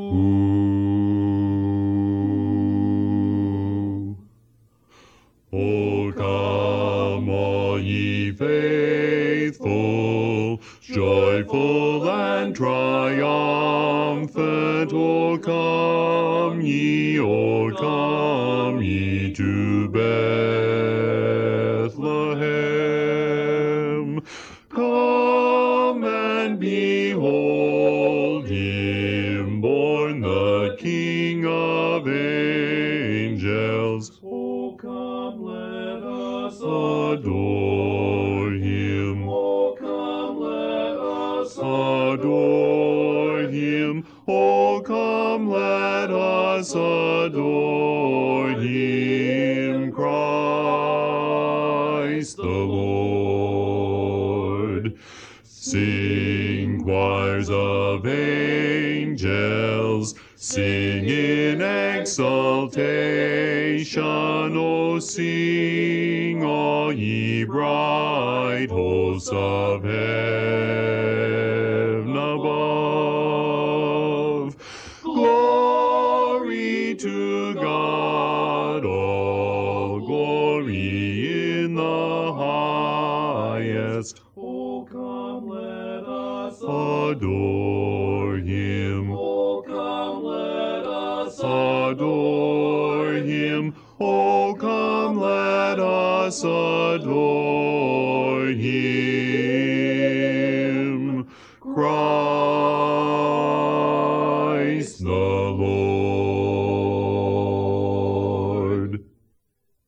O come, all ye faithful, joyful and triumphant. O come ye to Bethlehem. Come and behold him born, the King of angels. O come, let us adore him. O come, let us adore him. O come, let us adore him, Christ the Lord. Sing, choirs of angels, sing in exultation. O sing, all ye bright hosts of heaven above. Glory to God, all glory in the highest. O come, let us adore him. O come, let us adore him. O come, let us adore him, Christ